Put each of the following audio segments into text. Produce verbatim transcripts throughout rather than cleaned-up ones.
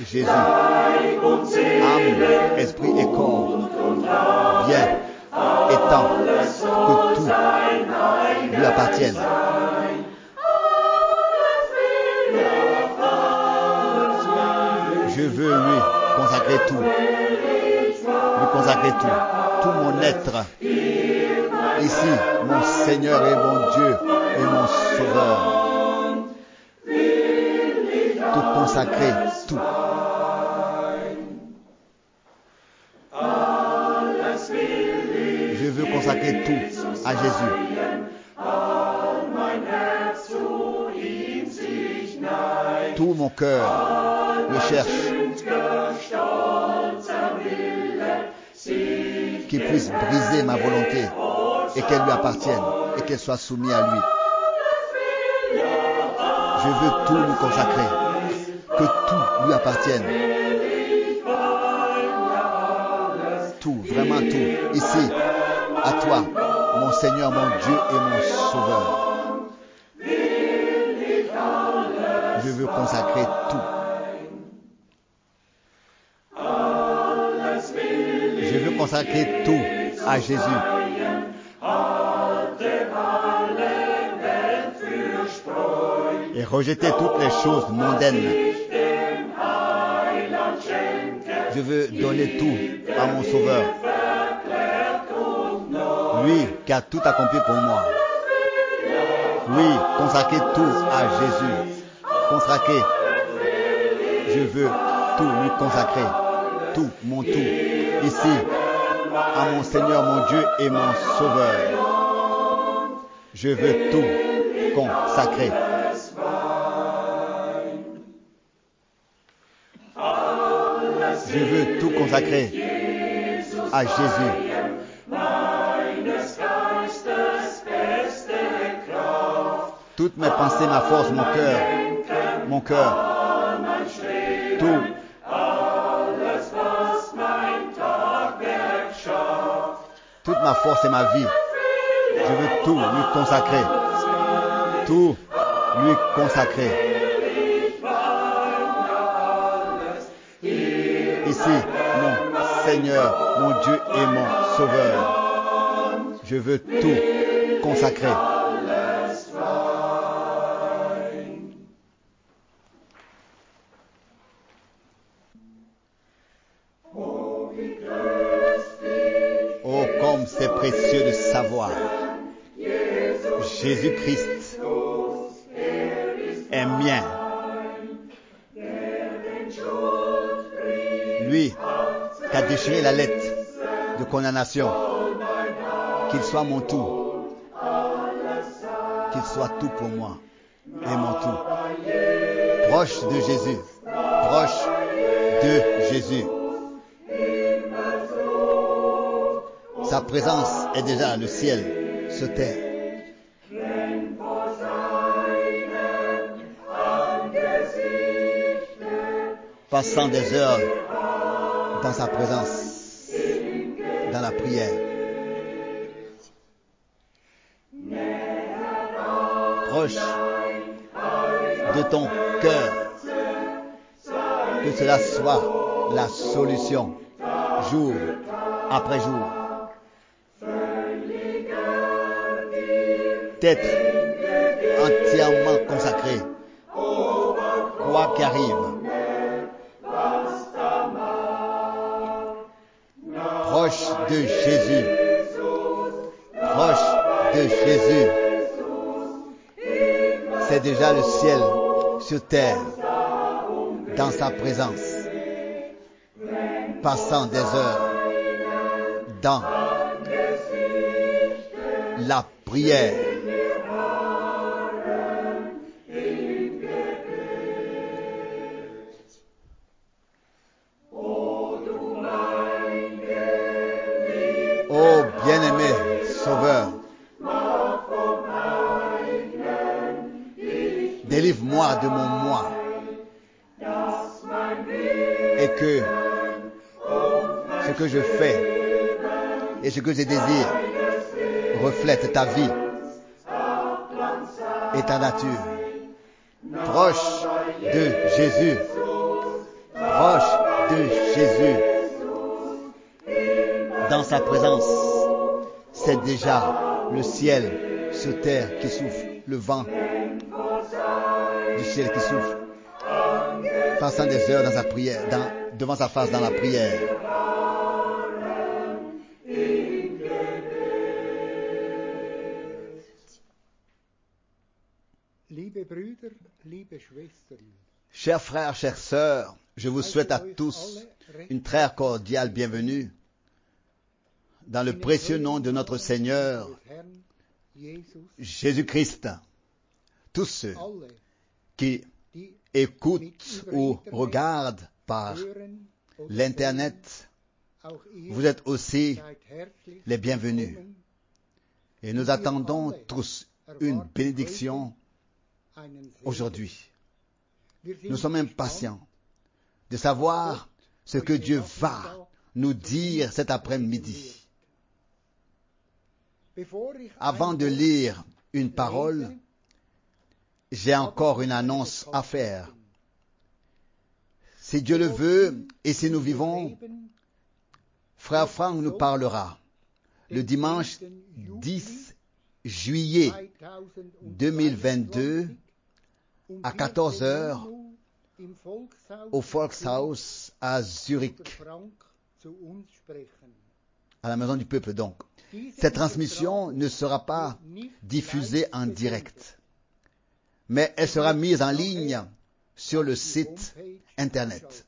Jésus, âme, esprit et corps, bien étant que tout lui appartienne. Je veux lui consacrer tout, lui consacrer tout, tout mon être. Ici, mon Seigneur et mon Dieu et mon Sauveur. Tout consacrer, tout. Je veux consacrer tout à Jésus. Tout mon cœur le cherche. Qu'il puisse briser ma volonté et qu'elle lui appartienne et qu'elle soit soumise à lui. Je veux tout lui consacrer, que tout lui appartienne. Tout, vraiment tout. Ici, à toi, mon Seigneur, mon Dieu et mon Sauveur. Je veux consacrer tout. Je veux consacrer tout à Jésus. Et rejeter toutes les choses mondaines. Je veux donner tout à mon Sauveur. Lui qui a tout accompli pour moi. Oui, consacrer tout à Jésus. Consacrer. Je veux tout lui consacrer. Tout, mon tout. Ici, à mon Seigneur, mon Dieu et mon Sauveur. Je veux tout consacrer. Je veux tout consacrer à Jésus. Toutes mes pensées, ma force, mon cœur, mon cœur, tout. Toute ma force et ma vie, je veux tout lui consacrer. Tout lui consacrer. Ici, mon Seigneur, mon Dieu et mon Sauveur. Je veux tout consacrer. Oh, comme c'est précieux de savoir. Jésus-Christ est mien. Lui qui a déchiré la lettre de condamnation, qu'il soit mon tout, qu'il soit tout pour moi et mon tout. Proche de Jésus, proche de Jésus. Sa présence est déjà le ciel, sur terre. Passant des heures dans sa présence, dans la prière. Proche de ton cœur, que cela soit la solution, jour après jour. D'être entièrement consacré, quoi qu'arrive. Proche de Jésus, proche de Jésus. C'est déjà le ciel sur terre, dans sa présence, passant des heures dans la prière. Oh bien-aimé Sauveur, délivre-moi de mon moi et que ce que je fais et ce que je désire reflète ta vie et ta nature. Proche de Jésus, proche de Jésus. Dans sa présence, c'est déjà le ciel sur terre qui souffle, le vent du ciel qui souffle, passant des heures dans sa prière, dans, devant sa face dans la prière. Chers frères, chères sœurs, je vous souhaite à tous une très cordiale bienvenue dans le précieux nom de notre Seigneur Jésus-Christ. Tous ceux qui écoutent ou regardent par l'Internet, vous êtes aussi les bienvenus. Et nous attendons tous une bénédiction aujourd'hui. Nous sommes impatients de savoir ce que Dieu va nous dire cet après-midi. Avant de lire une parole, j'ai encore une annonce à faire. Si Dieu le veut et si nous vivons, Frère Franck nous parlera le dimanche dix juillet deux mille vingt-deux à quatorze heures au Volkshaus à Zurich, à la Maison du Peuple donc. Cette transmission ne sera pas diffusée en direct, mais elle sera mise en ligne sur le site Internet.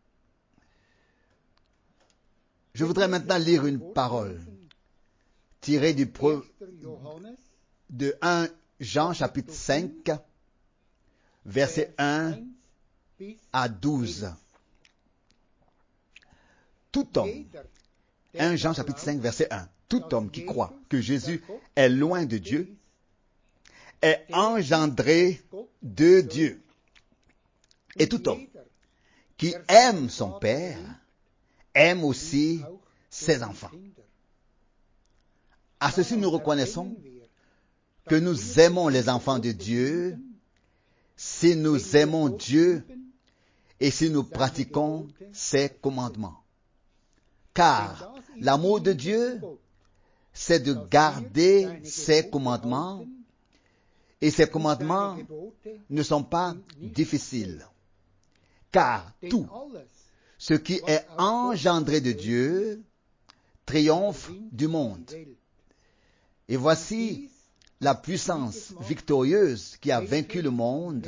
Je voudrais maintenant lire une parole tirée du pro, de premier Jean chapitre cinq, versets un à douze. Tout homme, premier Jean chapitre cinq, verset un. Tout homme qui croit que Jésus est loin de Dieu est engendré de Dieu. Et tout homme qui aime son Père aime aussi ses enfants. À ceci, nous reconnaissons que nous aimons les enfants de Dieu si nous aimons Dieu et si nous pratiquons ses commandements. Car l'amour de Dieu, c'est de garder ses commandements, et ces commandements ne sont pas difficiles. Car tout ce qui est engendré de Dieu triomphe du monde. Et voici la puissance victorieuse qui a vaincu le monde,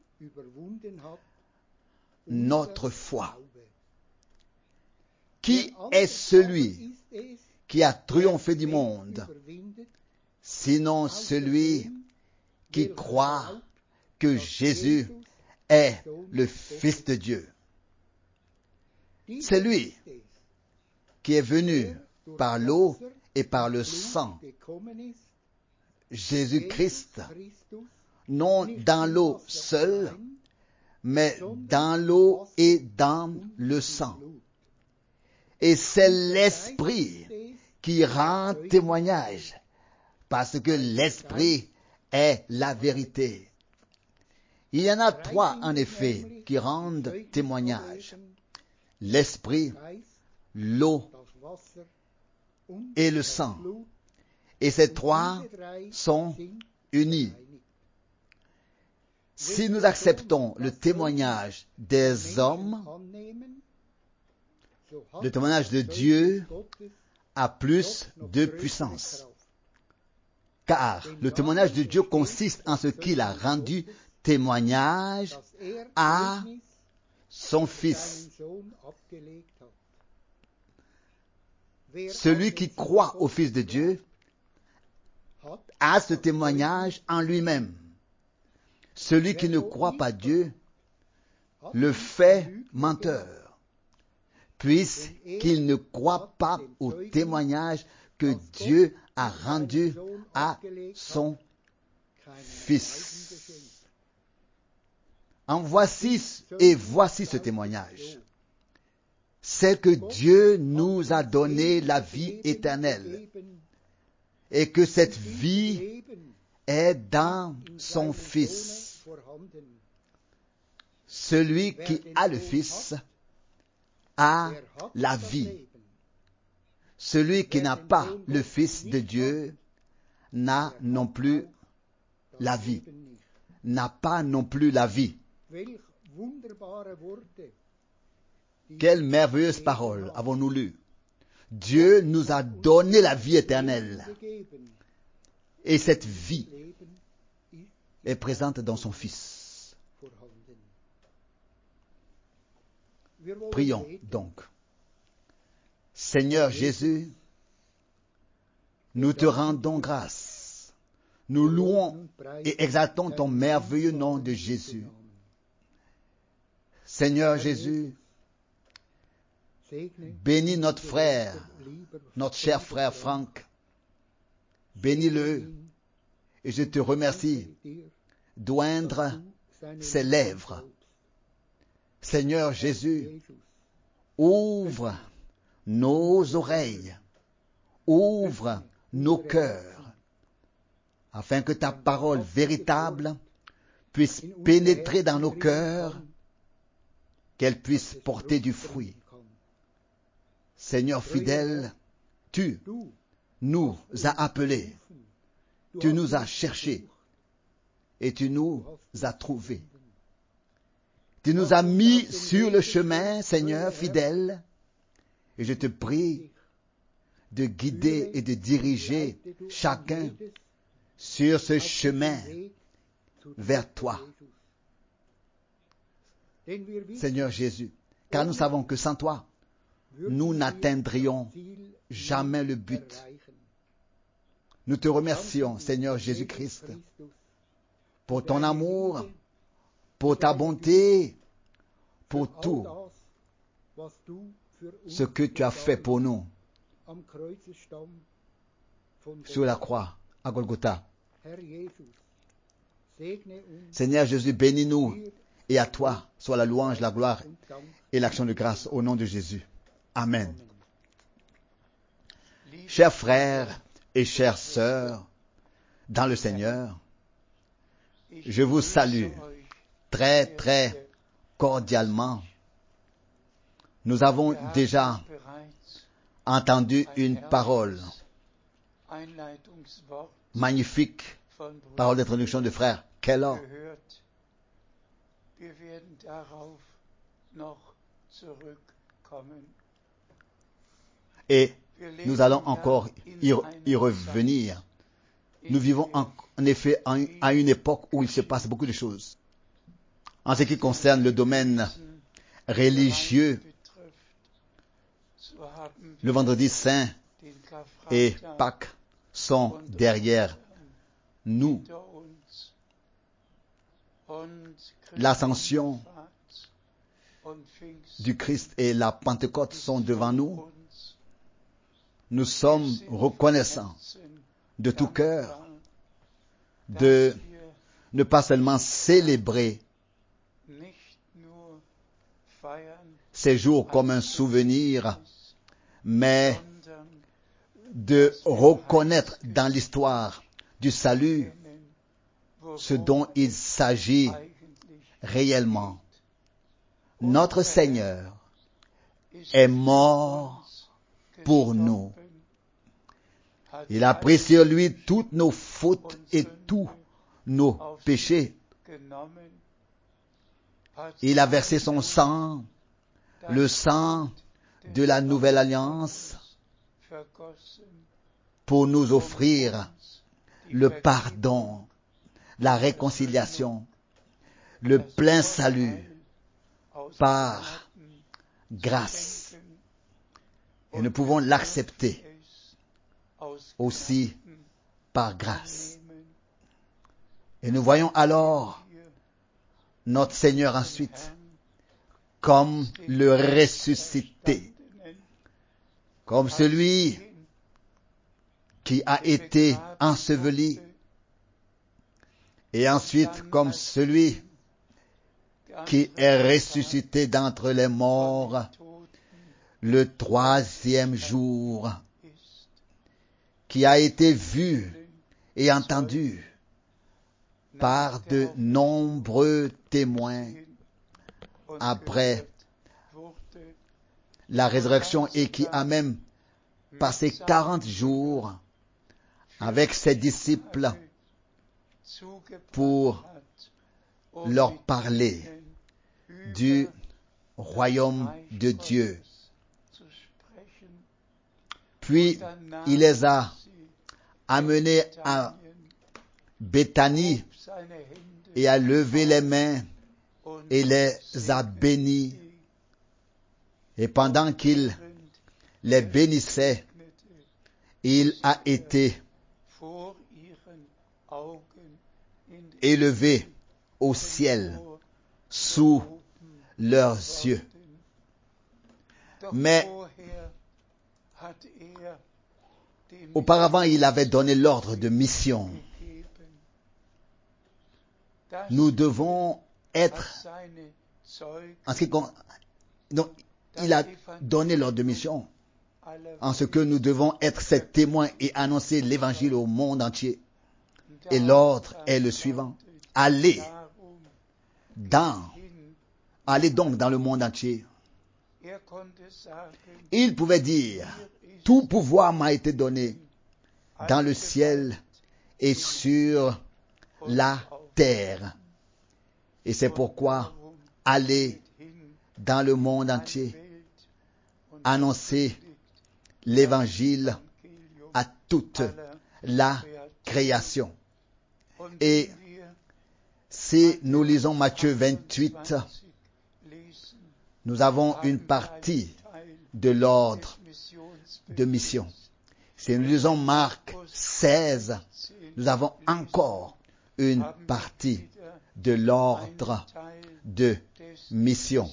notre foi. Qui est celui qui a triomphé du monde, sinon celui qui croit que Jésus est le Fils de Dieu? C'est lui qui est venu par l'eau et par le sang. Jésus-Christ, non dans l'eau seule, mais dans l'eau et dans le sang. Et c'est l'Esprit qui rend témoignage, parce que l'Esprit est la vérité. Il y en a trois, en effet, qui rendent témoignage. L'Esprit, l'eau et le sang. Et ces trois sont unis. Si nous acceptons le témoignage des hommes, le témoignage de Dieu a plus de puissance. Car le témoignage de Dieu consiste en ce qu'il a rendu témoignage à son Fils. Celui qui croit au Fils de Dieu a ce témoignage en lui-même. Celui qui ne croit pas Dieu le fait menteur, puisqu'il ne croit pas au témoignage que Dieu a rendu à son Fils. En voici et voici ce témoignage. C'est que Dieu nous a donné la vie éternelle et que cette vie est dans son Fils. Celui qui a le Fils a la vie. Celui qui n'a pas le Fils de Dieu n'a non plus la vie, n'a pas non plus la vie. Quelle merveilleuse parole avons-nous lue. Dieu nous a donné la vie éternelle. Et cette vie est présente dans son Fils. Prions donc. Seigneur Jésus, nous te rendons grâce. Nous louons et exaltons ton merveilleux nom de Jésus. Seigneur Jésus, bénis notre frère, notre cher frère Franck. Bénis-le et je te remercie d'oindre ses lèvres. Seigneur Jésus, ouvre nos oreilles, ouvre nos cœurs, afin que ta parole véritable puisse pénétrer dans nos cœurs, qu'elle puisse porter du fruit. Seigneur fidèle, tu nous as appelés, tu nous as cherchés et tu nous as trouvés. Tu nous as mis sur le chemin, Seigneur fidèle, et je te prie de guider et de diriger chacun sur ce chemin vers toi. Seigneur Jésus, car nous savons que sans toi, nous n'atteindrions jamais le but. Nous te remercions, Seigneur Jésus-Christ, pour ton amour, pour ta bonté, pour tout ce que tu as fait pour nous sur la croix à Golgotha. Seigneur Jésus, bénis-nous et à toi soit la louange, la gloire et l'action de grâce au nom de Jésus. Amen. Chers frères et chères sœurs dans le Seigneur, je vous salue très très cordialement. Nous avons déjà entendu une parole magnifique, parole d'introduction de frère Keller. Et nous allons encore y, y revenir. Nous vivons en, en effet en, à une époque où il se passe beaucoup de choses. En ce qui concerne le domaine religieux, le vendredi saint et Pâques sont derrière nous. L'ascension du Christ et la Pentecôte sont devant nous. Nous sommes reconnaissants de tout cœur de ne pas seulement célébrer ces jours comme un souvenir, mais de reconnaître dans l'histoire du salut ce dont il s'agit réellement. Notre Seigneur est mort pour nous. Il a pris sur lui toutes nos fautes et tous nos péchés. Il a versé son sang, le sang de la nouvelle alliance, pour nous offrir le pardon, la réconciliation, le plein salut par grâce. Et nous pouvons l'accepter aussi par grâce. Et nous voyons alors notre Seigneur ensuite comme le ressuscité, comme celui qui a été enseveli, et ensuite comme celui qui est ressuscité d'entre les morts le troisième jour, qui a été vu et entendu par de nombreux témoins après la résurrection et qui a même passé quarante jours avec ses disciples pour leur parler du royaume de Dieu. Puis il les a amenés à Béthanie et a levé les mains et les a bénis. Et pendant qu'il les bénissait, il a été élevé au ciel sous leurs yeux. Mais auparavant, il avait donné l'ordre de mission. Nous devons être, en ce qui con... Donc, il a donné l'ordre de mission, en ce que nous devons être ses témoins et annoncer l'évangile au monde entier. Et l'ordre est le suivant. Allez dans, allez donc dans le monde entier. Il pouvait dire, tout pouvoir m'a été donné dans le ciel et sur la terre. Et c'est pourquoi allez dans le monde entier, annoncer l'évangile à toute la création. Et si nous lisons Matthieu vingt-huit, nous avons une partie de l'ordre de mission. Si nous lisons Marc seize, nous avons encore une partie de l'ordre de mission.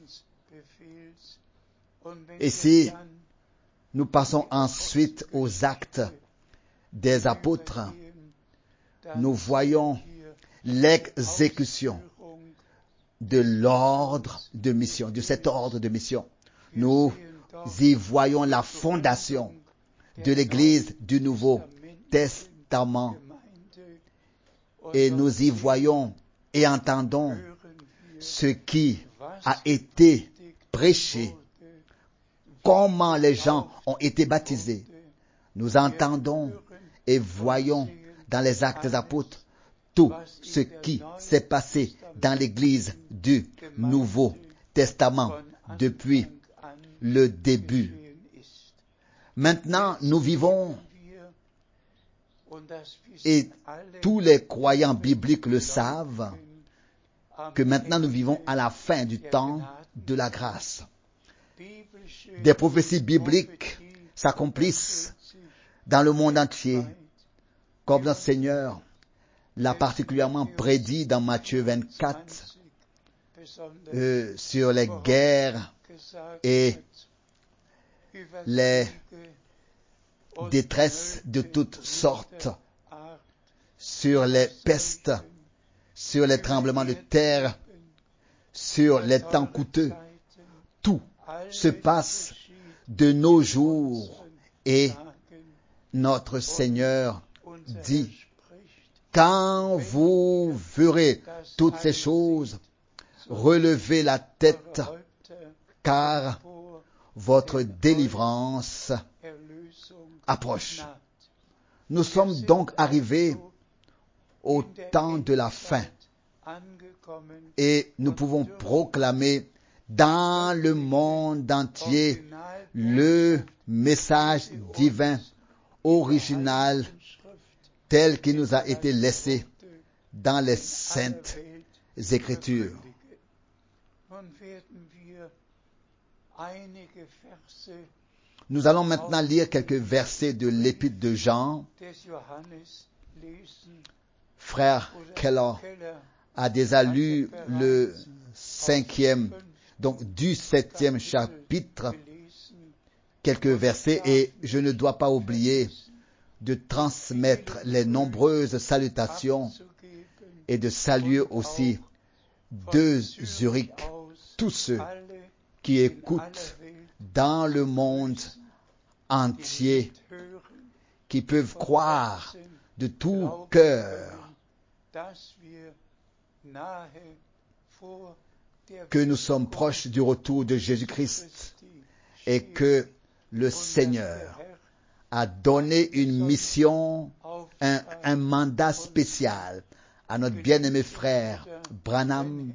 Et si nous passons ensuite aux actes des apôtres, nous voyons l'exécution de l'ordre de mission, de cet ordre de mission. Nous y voyons la fondation de l'Église du Nouveau Testament. Et nous y voyons et entendons ce qui a été prêché, comment les gens ont été baptisés. Nous entendons et voyons dans les actes des apôtres tout ce qui s'est passé dans l'Église du Nouveau Testament depuis le début. Maintenant, nous vivons, et tous les croyants bibliques le savent, que maintenant nous vivons à la fin du temps de la grâce. Des prophéties bibliques s'accomplissent dans le monde entier, comme notre Seigneur l'a particulièrement prédit dans Matthieu vingt-quatre euh, sur les guerres et les détresses de toutes sortes, sur les pestes, sur les tremblements de terre, sur les temps coûteux. Tout se passe de nos jours et notre Seigneur dit, quand vous verrez toutes ces choses, relevez la tête, car votre délivrance approche. Nous sommes donc arrivés au temps de la fin et nous pouvons proclamer dans le monde entier le message divin original tel qu'il nous a été laissé dans les saintes Écritures. Nous allons maintenant lire quelques versets de l'Épître de Jean. Frère Keller a déjà lu le cinquième, donc du septième chapitre, quelques versets, et je ne dois pas oublier de transmettre les nombreuses salutations et de saluer aussi de Zurich tous ceux qui écoutent dans le monde entier, qui peuvent croire de tout cœur que nous sommes proches du retour de Jésus-Christ et que le Seigneur a donné une mission, un, un mandat spécial à notre bien-aimé frère Branham,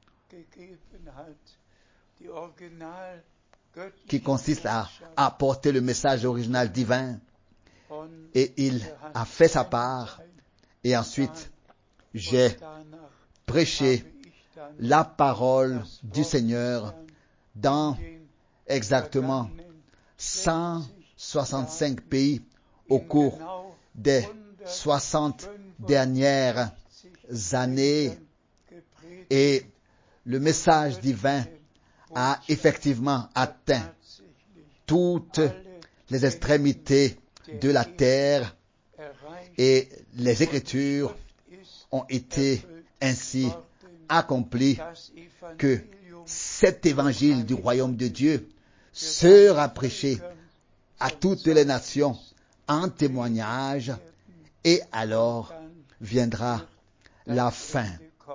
qui consiste à apporter le message original divin. Et il a fait sa part. Et ensuite, j'ai prêché la parole du Seigneur dans exactement cent soixante-cinq pays au cours des soixante dernières années. Et le message divin a effectivement atteint toutes les extrémités de la terre et les Écritures ont été ainsi accomplies que cet évangile du royaume de Dieu sera prêché à toutes les nations en témoignage et alors viendra la fin.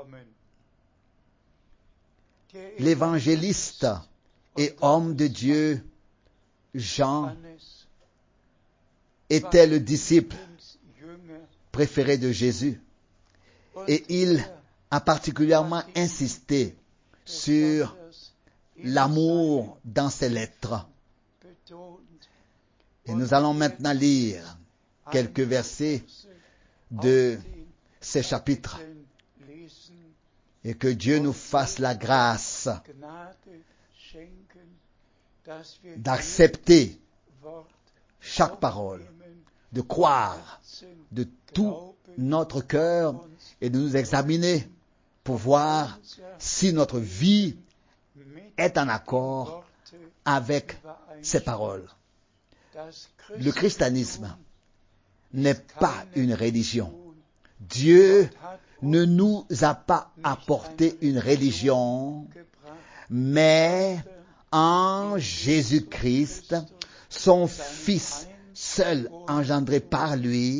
L'évangéliste et homme de Dieu Jean était le disciple préféré de Jésus et il a particulièrement insisté sur l'amour dans ses lettres. Et nous allons maintenant lire quelques versets de ces chapitres et que Dieu nous fasse la grâce d'accepter chaque parole, de croire de tout notre cœur et de nous examiner pour voir si notre vie est en accord avec ces paroles. Le christianisme n'est pas une religion. Dieu ne nous a pas apporté une religion, mais en Jésus-Christ, son Fils seul engendré par lui,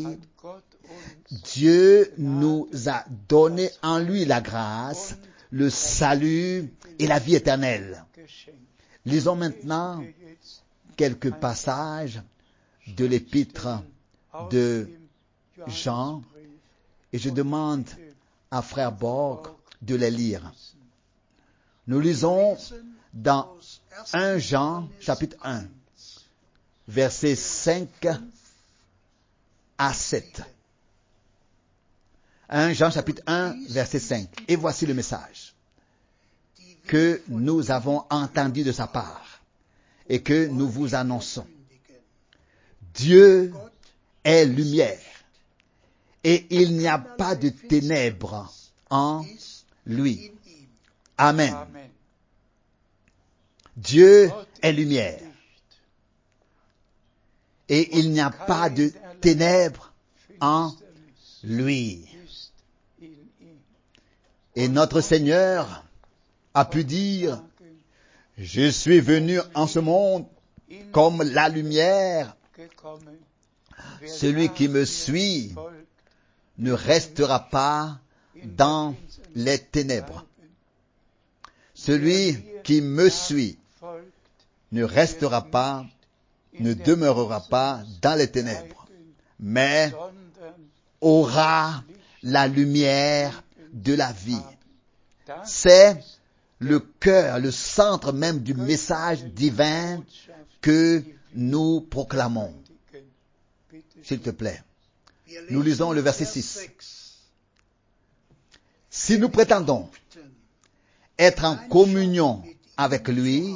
Dieu nous a donné en lui la grâce, le salut et la vie éternelle. Lisons maintenant quelques passages de l'épître de Jean et je demande à frère Borg de les lire. Nous lisons dans premier Jean chapitre un, versets cinq à sept. premier Jean chapitre un, verset cinq. Et voici le message que nous avons entendu de sa part et que nous vous annonçons. Dieu est lumière et il n'y a pas de ténèbres en lui. Amen. Dieu est lumière et il n'y a pas de ténèbres en lui. Et notre Seigneur a pu dire, je suis venu en ce monde comme la lumière. Celui qui me suit ne restera pas dans les ténèbres. Celui qui me suit ne restera pas, ne demeurera pas dans les ténèbres, mais aura la lumière de la vie. C'est le cœur, le centre même du message divin que nous proclamons. S'il te plaît. Nous lisons le verset six. Si nous prétendons être en communion avec lui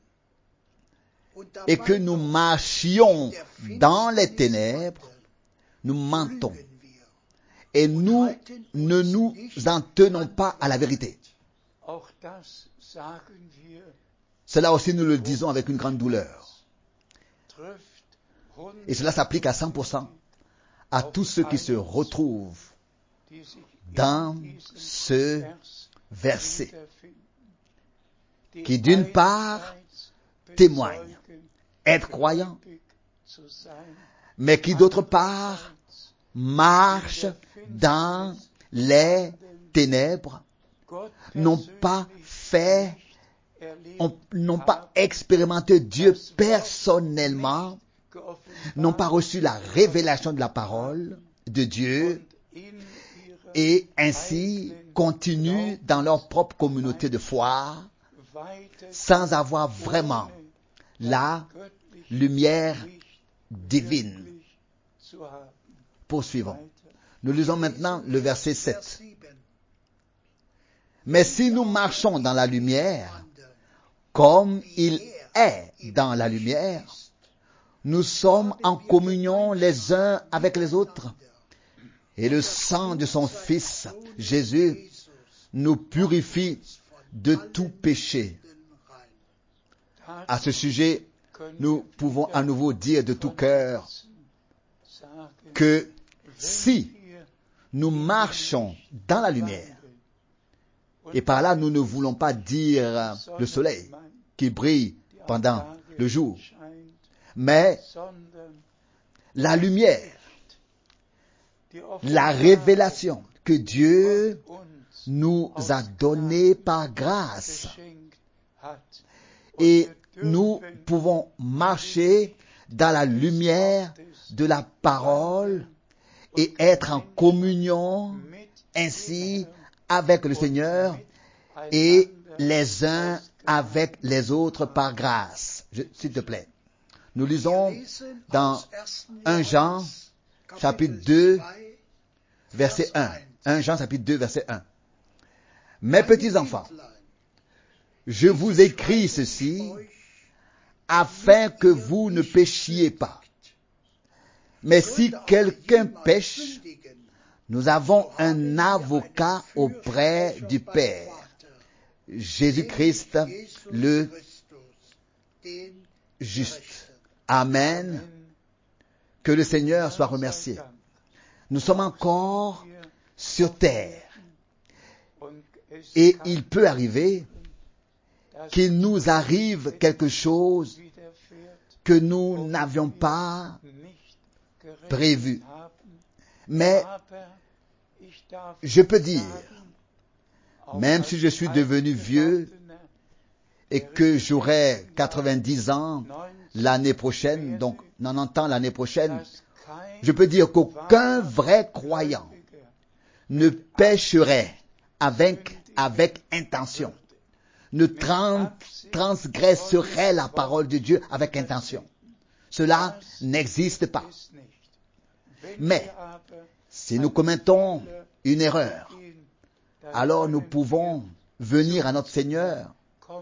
et que nous marchions dans les ténèbres, nous mentons et nous ne nous en tenons pas à la vérité. Cela aussi nous le disons avec une grande douleur. Et cela s'applique à cent pour cent à tous ceux qui se retrouvent dans ce verset, qui d'une part témoigne être croyant, mais qui d'autre part marche dans les ténèbres, n'ont pas fait n'ont pas expérimenté Dieu personnellement, n'ont pas reçu la révélation de la parole de Dieu et ainsi continuent dans leur propre communauté de foi sans avoir vraiment la lumière divine. Poursuivons. Nous lisons maintenant le verset sept. Mais si nous marchons dans la lumière, comme il est dans la lumière, nous sommes en communion les uns avec les autres. Et le sang de son Fils, Jésus, nous purifie de tout péché. À ce sujet, nous pouvons à nouveau dire de tout cœur que si nous marchons dans la lumière, et par là nous ne voulons pas dire le soleil qui brille pendant le jour, mais la lumière, la révélation que Dieu nous a donnée par grâce. Et nous pouvons marcher dans la lumière de la parole et être en communion ainsi avec le Seigneur et les uns avec les autres par grâce. Je, s'il te plaît. Nous lisons dans premier Jean, chapitre deux, verset un. premier Jean, chapitre deux, verset un. Mes petits enfants, je vous écris ceci afin que vous ne péchiez pas. Mais si quelqu'un pêche, nous avons un avocat auprès du Père, Jésus-Christ le juste. Amen. Que le Seigneur soit remercié. Nous sommes encore sur terre. Et il peut arriver qu'il nous arrive quelque chose que nous n'avions pas prévu. Mais je peux dire, même si je suis devenu vieux et que j'aurai quatre-vingt-dix ans l'année prochaine, donc quatre-vingt-dix ans l'année prochaine, je peux dire qu'aucun vrai croyant ne pécherait avec, avec intention, ne trans, transgresserait la parole de Dieu avec intention. Cela n'existe pas. Mais si nous commettons une erreur, alors nous pouvons venir à notre Seigneur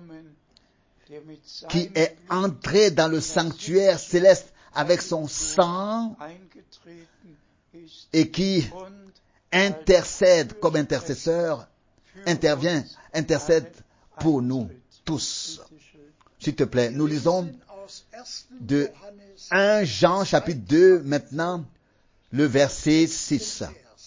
qui est entré dans le sanctuaire céleste avec son sang et qui intercède comme intercesseur, intervient, intercède pour nous tous. S'il te plaît, nous lisons de premier Jean chapitre deux maintenant, le verset six.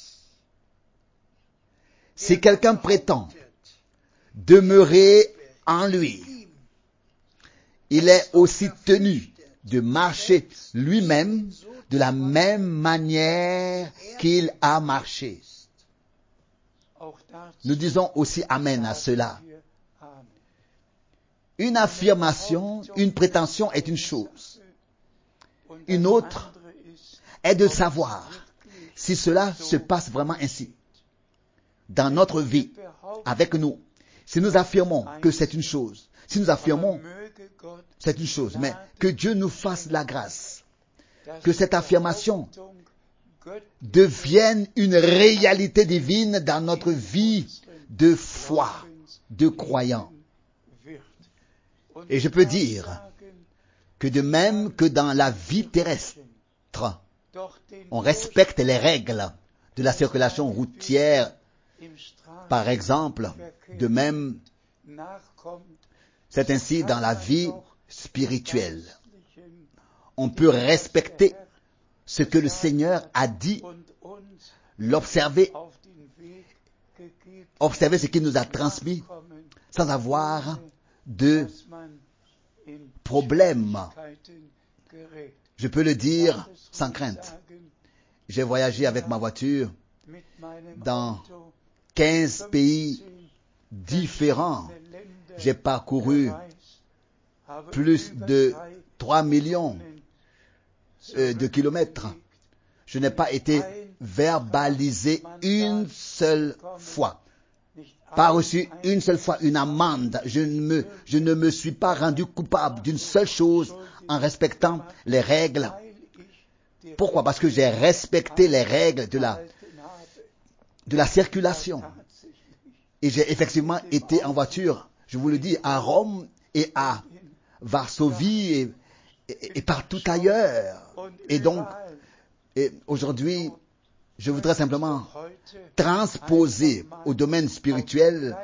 Si quelqu'un prétend demeurer en lui, il est aussi tenu de marcher lui-même de la même manière qu'il a marché. Nous disons aussi Amen à cela. Une affirmation, une prétention est une chose. Une autre est de savoir si cela se passe vraiment ainsi. Dans notre vie, avec nous, si nous affirmons que c'est une chose, si nous affirmons c'est une chose, mais que Dieu nous fasse la grâce, que cette affirmation devienne une réalité divine dans notre vie de foi, de croyant. Et je peux dire que de même que dans la vie terrestre, on respecte les règles de la circulation routière, par exemple, de même, c'est ainsi dans la vie spirituelle. On peut respecter ce que le Seigneur a dit, l'observer, observer ce qu'il nous a transmis, sans avoir de problème. Je peux le dire sans crainte. J'ai voyagé avec ma voiture dans quinze pays différents J'ai parcouru plus de trois millions euh, de kilomètres. Je n'ai pas été verbalisé une seule fois. Pas reçu une seule fois une amende. Je ne me, je ne me suis pas rendu coupable d'une seule chose en respectant les règles. Pourquoi? Parce que j'ai respecté les règles de la, de la circulation. Et j'ai effectivement été en voiture, je vous le dis, à Rome et à Varsovie et, et, et partout ailleurs. Et donc, et aujourd'hui, je voudrais simplement transposer au domaine spirituel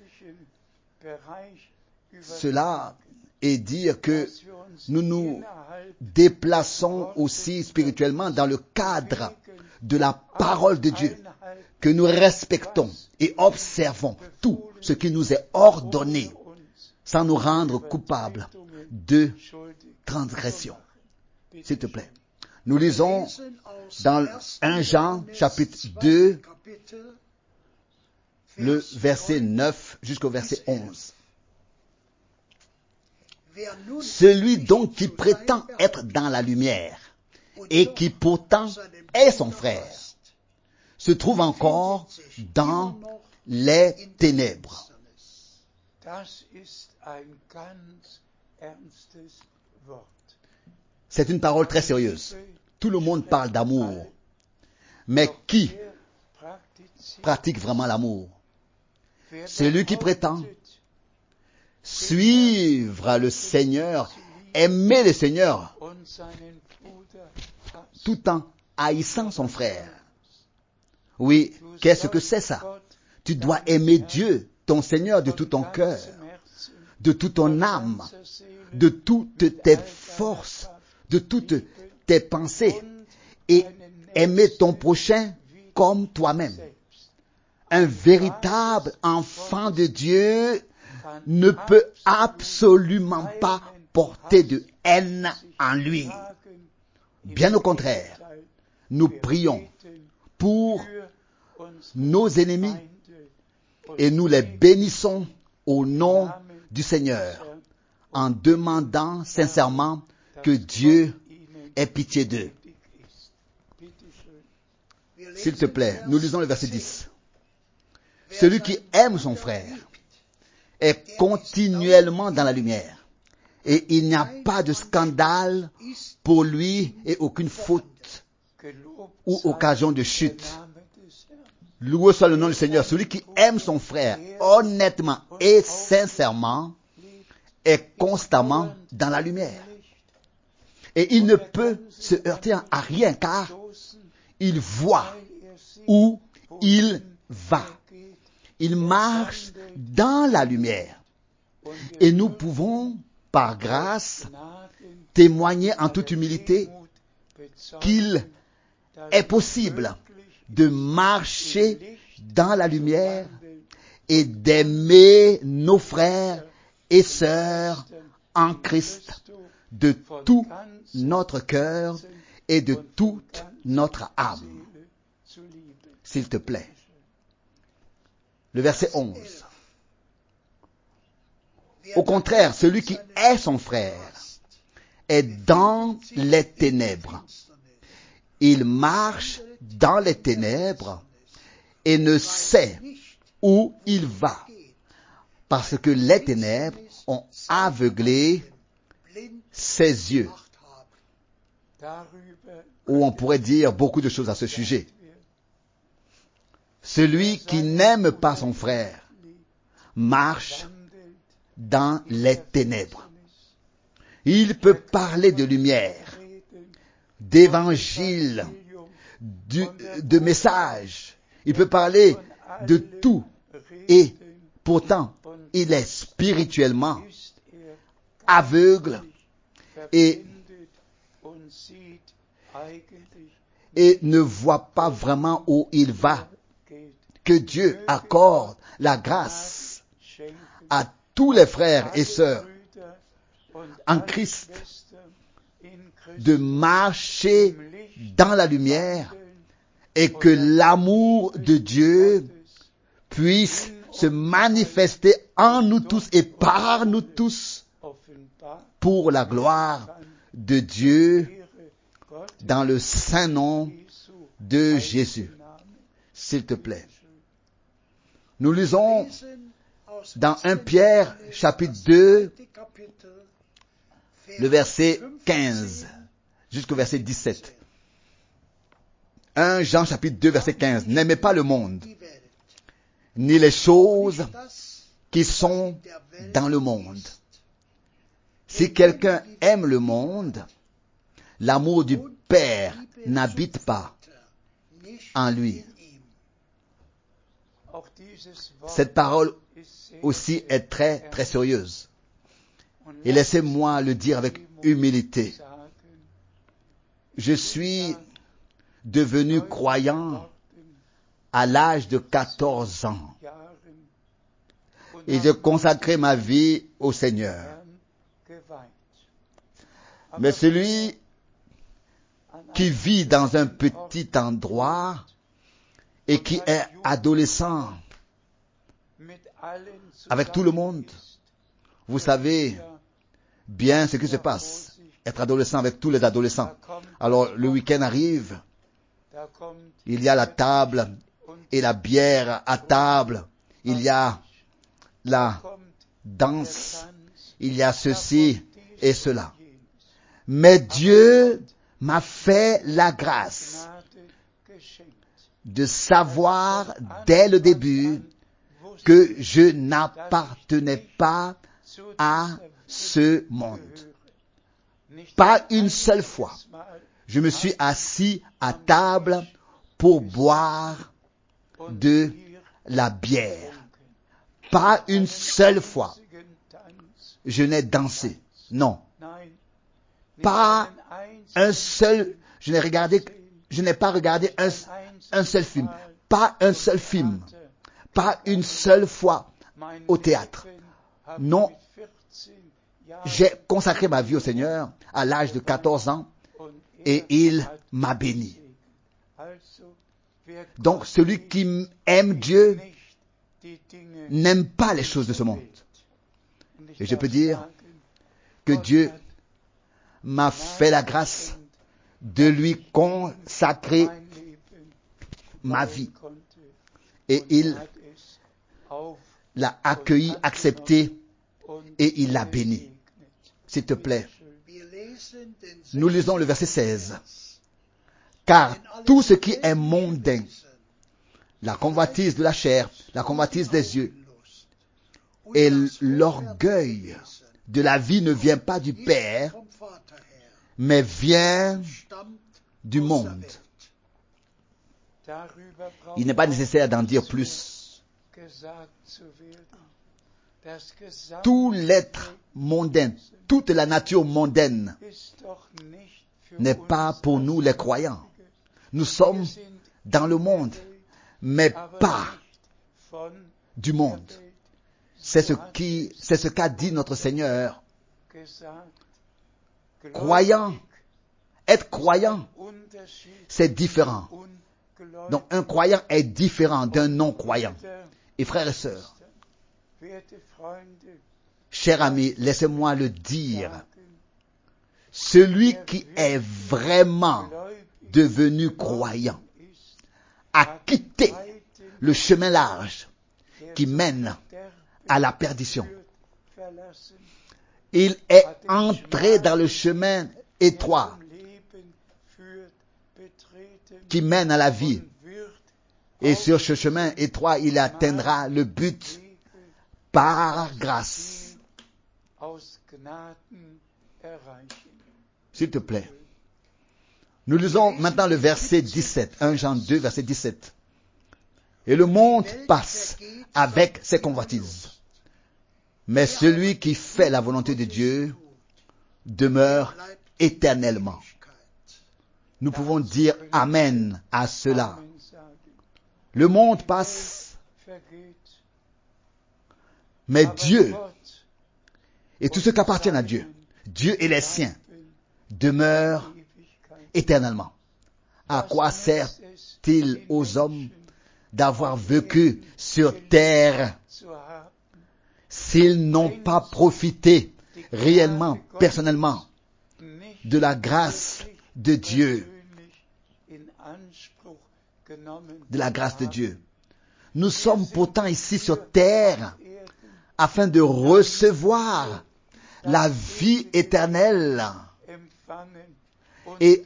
cela et dire que nous nous déplaçons aussi spirituellement dans le cadre de la parole de Dieu, que nous respectons et observons tout ce qui nous est ordonné sans nous rendre coupables de transgression. S'il te plaît. Nous lisons dans premier Jean, chapitre deux, le verset neuf jusqu'au verset onze. Celui donc qui prétend être dans la lumière et qui pourtant est son frère se trouve encore dans les ténèbres. C'est une parole très sérieuse. Tout le monde parle d'amour. Mais qui pratique vraiment l'amour? Celui qui prétend suivre le Seigneur, aimer le Seigneur, tout en haïssant son frère. Oui, qu'est-ce que c'est ça? Tu dois aimer Dieu, ton Seigneur, de tout ton cœur, de toute ton âme, de toutes tes forces, de toutes tes pensées, et aimer ton prochain comme toi-même. Un véritable enfant de Dieu ne peut absolument pas porter de haine en lui. Bien au contraire, nous prions pour nos ennemis et nous les bénissons au nom du Seigneur en demandant sincèrement que Dieu ait pitié d'eux. S'il te plaît, nous lisons le verset dix. Celui qui aime son frère est continuellement dans la lumière et il n'y a pas de scandale pour lui et aucune faute ou occasion de chute. Loué soit le nom du Seigneur. Celui qui aime son frère honnêtement et sincèrement est constamment dans la lumière. Et il ne peut se heurter à rien car il voit où il va. Il marche dans la lumière. Et nous pouvons, par grâce, témoigner en toute humilité qu'il est possible de marcher dans la lumière et d'aimer nos frères et sœurs en Christ de tout notre cœur et de toute notre âme. S'il te plaît. Le verset onze. Au contraire, celui qui est son frère est dans les ténèbres. Il marche dans les ténèbres et ne sait où il va, parce que les ténèbres ont aveuglé ses yeux. Ou on pourrait dire beaucoup de choses à ce sujet. Celui qui n'aime pas son frère marche dans les ténèbres. Il peut parler de lumière, d'évangile, du, de message. Il peut parler de tout. Et pourtant, il est spirituellement aveugle et, et ne voit pas vraiment où il va. Que Dieu accorde la grâce à tous les frères et sœurs en Christ de marcher dans la lumière et que l'amour de Dieu puisse se manifester en nous tous et par nous tous pour la gloire de Dieu dans le saint nom de Jésus. S'il te plaît. Nous lisons dans premier Pierre chapitre deux, le verset quinze jusqu'au verset dix-sept. premier Jean chapitre deux, verset quinze. N'aimez pas le monde, ni les choses qui sont dans le monde. Si quelqu'un aime le monde, l'amour du Père n'habite pas en lui. Cette parole aussi est très, très sérieuse. Et laissez-moi le dire avec humilité. Je suis devenu croyant à l'âge de quatorze ans. Et j'ai consacré ma vie au Seigneur. Mais celui qui vit dans un petit endroit et qui est adolescent avec tout le monde, vous savez bien ce qui se passe. Être adolescent avec tous les adolescents. Alors le week-end arrive, il y a la table et la bière à table, il y a la danse, il y a ceci et cela. Mais Dieu m'a fait la grâce de savoir dès le début que je n'appartenais pas à ce monde. Pas une seule fois, je me suis assis à table pour boire de la bière. Pas une seule fois, je n'ai dansé. Non. Pas un seul, je n'ai regardé, je n'ai pas regardé un, un seul film. Pas un seul film. Pas une seule fois au théâtre. Non. J'ai consacré ma vie au Seigneur à l'âge de quatorze ans et il m'a béni. Donc celui qui aime Dieu n'aime pas les choses de ce monde. Et je peux dire que Dieu m'a fait la grâce de lui consacrer ma vie. Et il l'a accueilli, accepté et il l'a béni. S'il te plaît, nous lisons le verset seize. Car tout ce qui est mondain, la convoitise de la chair, la convoitise des yeux et l'orgueil de la vie ne vient pas du Père, mais vient du monde. Il n'est pas nécessaire d'en dire plus. Tout l'être mondain, toute la nature mondaine n'est pas pour nous les croyants. Nous sommes dans le monde, mais pas du monde. C'est ce qui, c'est ce qu'a dit notre Seigneur. Croyant, être croyant, c'est différent. Donc un croyant est différent d'un non-croyant. Et frères et sœurs, chers amis, laissez-moi le dire. Celui qui est vraiment devenu croyant a quitté le chemin large qui mène à la perdition. Il est entré dans le chemin étroit qui mène à la vie. Et sur ce chemin étroit, il atteindra le but par grâce. S'il te plaît. Nous lisons maintenant le verset dix-sept, premier Jean deux, verset dix-sept. Et le monde passe avec ses convoitises. Mais celui qui fait la volonté de Dieu demeure éternellement. Nous pouvons dire Amen à cela. Le monde passe, mais Dieu et tout ce qui appartient à Dieu, Dieu et les siens, demeurent éternellement. À quoi sert-il aux hommes d'avoir vécu sur terre s'ils n'ont pas profité réellement, personnellement, de la grâce de Dieu. De la grâce de Dieu. Nous sommes pourtant ici sur terre afin de recevoir la vie éternelle et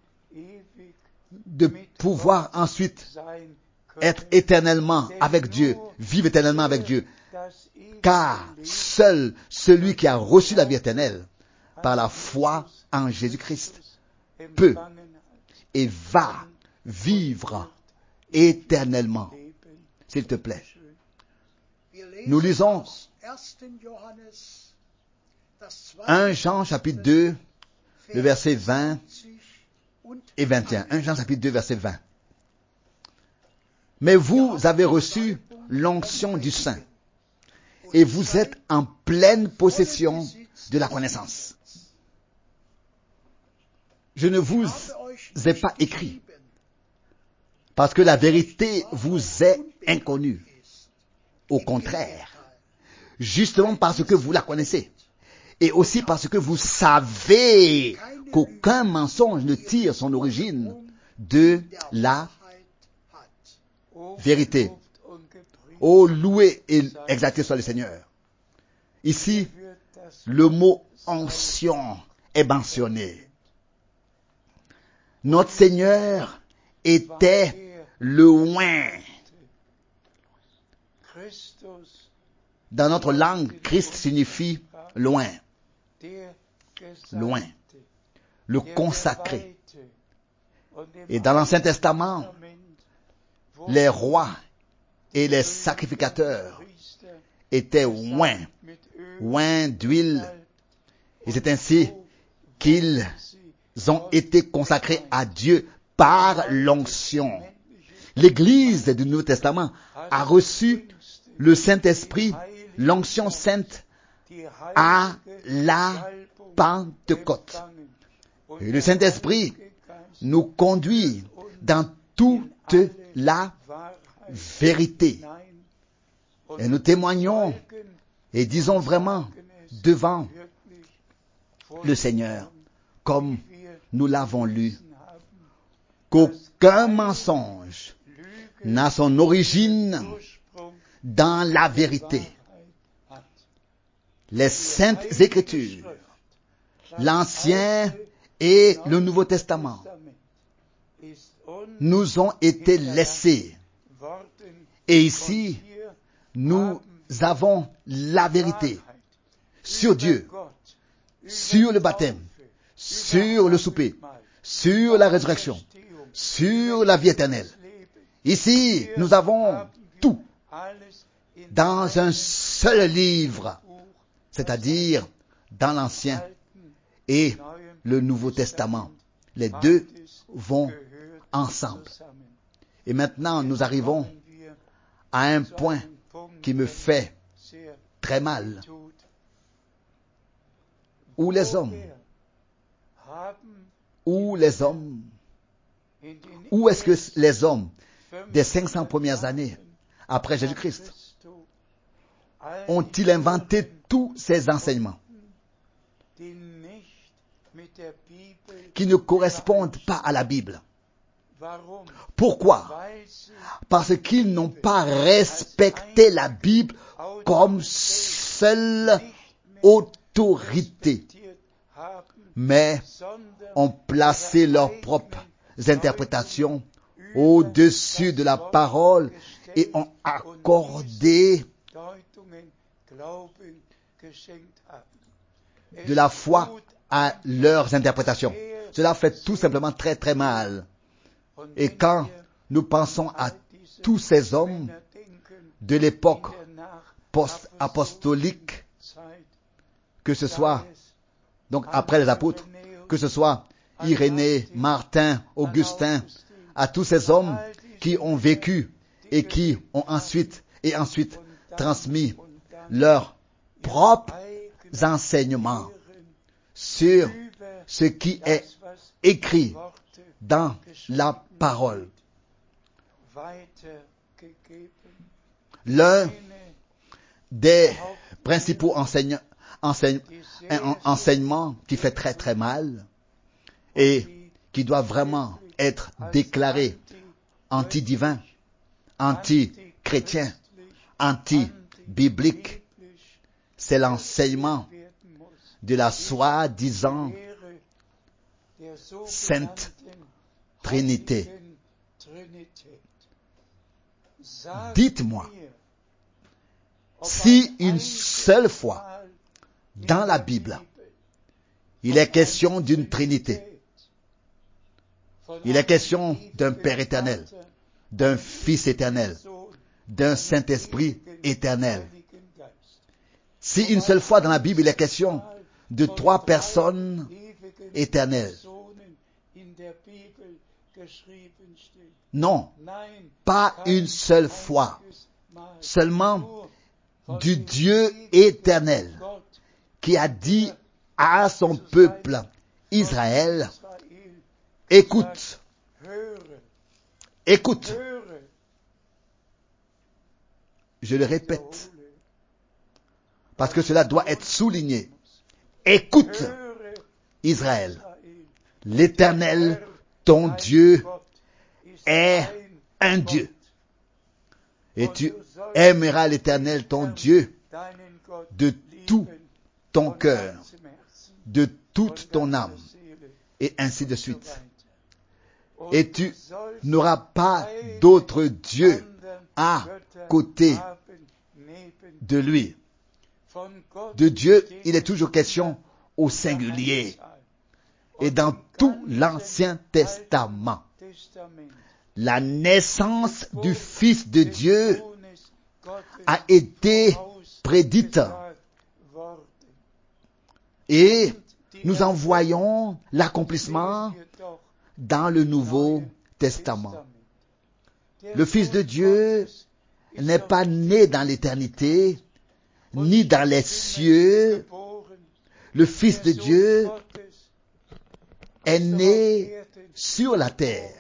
de pouvoir ensuite être éternellement avec Dieu, vivre éternellement avec Dieu. Car seul celui qui a reçu la vie éternelle par la foi en Jésus-Christ peut et va vivre éternellement. S'il te plaît. Nous lisons premier Jean chapitre deux, le verset vingt et vingt et un. premier Jean chapitre deux, verset vingt. Mais vous avez reçu l'onction du Saint et vous êtes en pleine possession de la connaissance. Je ne vous ai pas écrit parce que la vérité vous est inconnue. Au contraire, justement parce que vous la connaissez et aussi parce que vous savez qu'aucun mensonge ne tire son origine de la vérité. Oh, loué et exalté soit le Seigneur. Ici, le mot onction est mentionné. Notre Seigneur était le oint. Dans notre langue, Christ signifie loin. Loin. Le consacré. Et dans l'Ancien Testament, les rois et les sacrificateurs étaient oints, oints d'huile. Et c'est ainsi qu'ils ont été consacrés à Dieu par l'onction. L'Église du Nouveau Testament a reçu le Saint-Esprit, l'onction sainte, à la Pentecôte. Et le Saint-Esprit nous conduit dans toute la vérité. Et nous témoignons et disons vraiment devant le Seigneur, comme nous l'avons lu, qu'aucun mensonge n'a son origine dans la vérité. Les saintes Écritures, l'Ancien et le Nouveau Testament, nous ont été laissés. Et ici, nous avons la vérité sur Dieu, sur le baptême, sur le souper, sur la résurrection, sur la vie éternelle. Ici, nous avons tout dans un seul livre, c'est-à-dire dans l'Ancien et le Nouveau Testament. Les deux vont ensemble. Et maintenant, nous arrivons à un point qui me fait très mal, où les hommes, où les hommes, où est-ce que les hommes des cinq cents premières années après Jésus-Christ ont-ils inventé tous ces enseignements qui ne correspondent pas à la Bible? Pourquoi? Parce qu'ils n'ont pas respecté la Bible comme seule autorité, mais ont placé leurs propres interprétations au-dessus de la parole et ont accordé de la foi à leurs interprétations. Cela fait tout simplement très très mal. Et quand nous pensons à tous ces hommes de l'époque post-apostolique, que ce soit donc après les apôtres, que ce soit Irénée, Martin, Augustin, à tous ces hommes qui ont vécu et qui ont ensuite et ensuite transmis leurs propres enseignements sur ce qui est écrit dans la parole. L'un des principaux enseigne, enseigne, en, enseignements qui fait très très mal et qui doit vraiment être déclaré anti-divin, anti-chrétien, anti-biblique, c'est l'enseignement de la soi-disant Sainte Trinité. Dites-moi, si une seule fois dans la Bible, il est question d'une Trinité, il est question d'un Père éternel, d'un Fils éternel, d'un Saint-Esprit éternel. Si une seule fois dans la Bible, il est question de trois personnes éternelles. Non, pas une seule fois, seulement du Dieu éternel qui a dit à son peuple Israël, écoute, écoute, je le répète, parce que cela doit être souligné. Écoute, Israël, l'Éternel, ton Dieu, est un Dieu. Et tu aimeras l'Éternel, ton Dieu, de tout ton cœur, de toute ton âme, et ainsi de suite. Et tu n'auras pas d'autre Dieu à côté de lui. De Dieu, il est toujours question au singulier. Et dans tout l'Ancien Testament, la naissance du Fils de Dieu a été prédite. Et nous en voyons l'accomplissement dans le Nouveau Testament. Le Fils de Dieu n'est pas né dans l'éternité, ni dans les cieux. Le Fils de Dieu est né sur la terre.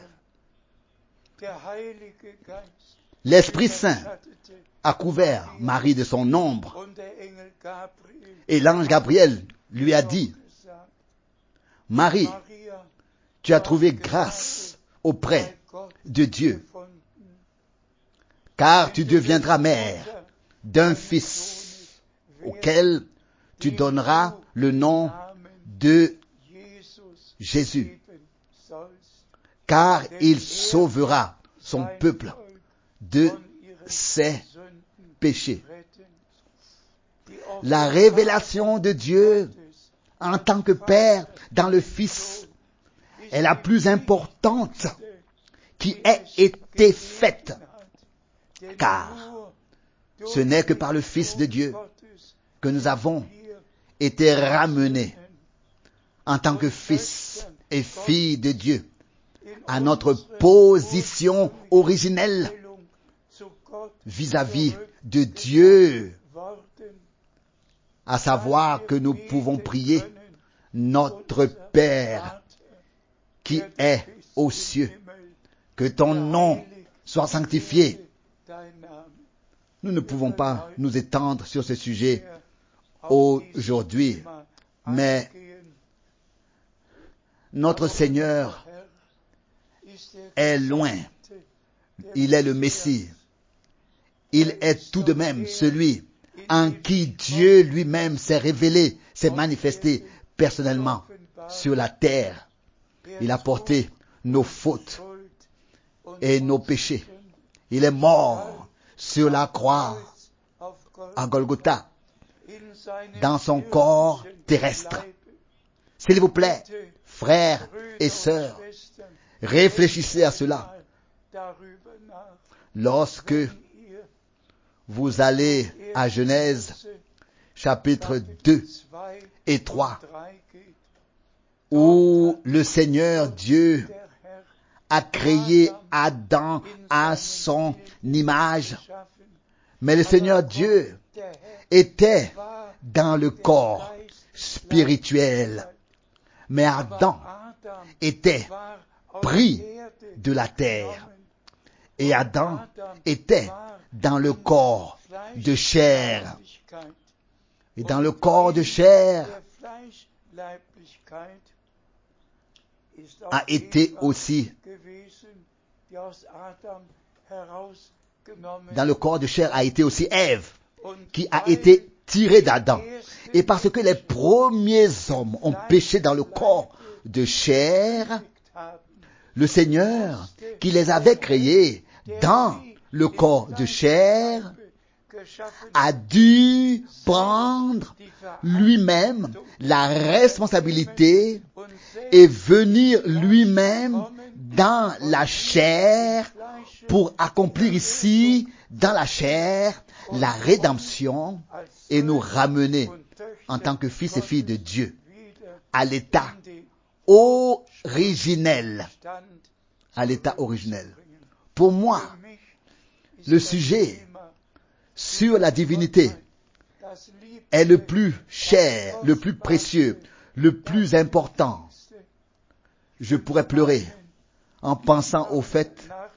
L'Esprit Saint a couvert Marie de son ombre. Et l'ange Gabriel lui a dit, Marie, tu as trouvé grâce auprès de Dieu, car tu deviendras mère d'un fils auquel tu donneras le nom de Jésus, car il sauvera son peuple de ses péchés. La révélation de Dieu en tant que Père dans le Fils est la plus importante qui ait été faite, car ce n'est que par le Fils de Dieu que nous avons été ramenés en tant que fils et filles de Dieu à notre position originelle vis-à-vis de Dieu, à savoir que nous pouvons prier notre Père qui est aux cieux, que ton nom soit sanctifié. Nous ne pouvons pas nous étendre sur ce sujet aujourd'hui, mais notre Seigneur est loin. Il est le Messie. Il est tout de même celui en qui Dieu lui-même s'est révélé, s'est manifesté personnellement sur la terre. Il a porté nos fautes et nos péchés. Il est mort sur la croix à Golgotha, dans son corps terrestre. S'il vous plaît, frères et sœurs, réfléchissez à cela. Lorsque vous allez à Genèse, chapitre deux et trois, où le Seigneur Dieu a créé Adam à son image, mais le Seigneur Dieu était dans le corps spirituel, mais Adam était pris de la terre Et Adam était dans le corps de chair. Et dans le corps de chair a été aussi, dans le corps de chair a été aussi Ève, qui a été tirée d'Adam. Et parce que les premiers hommes ont péché dans le corps de chair, le Seigneur, qui les avait créés dans le corps de chair, a dû prendre lui-même la responsabilité et venir lui-même dans la chair pour accomplir ici, dans la chair, la rédemption et nous ramener en tant que fils et filles de Dieu à l'état originel. À l'état originel. Pour moi, le sujet sur la divinité est le plus cher, le plus précieux, le plus important. Je pourrais pleurer en pensant au fait